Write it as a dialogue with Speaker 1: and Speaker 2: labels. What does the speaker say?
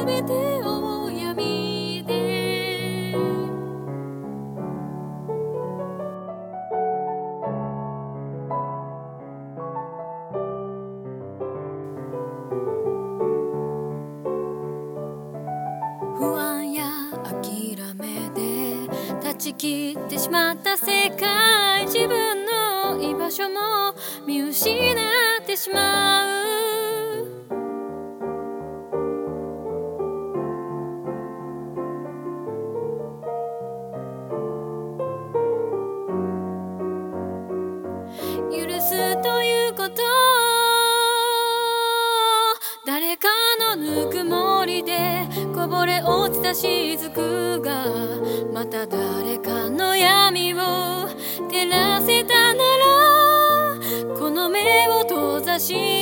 Speaker 1: べてを闇で不安や諦めで断ち切ってしまった世界、自分の居場所も見失ってしまう。許すということ、誰かのぬくもりでこぼれ落ちた雫がまた誰かの闇を照らせたなら、この目を閉ざし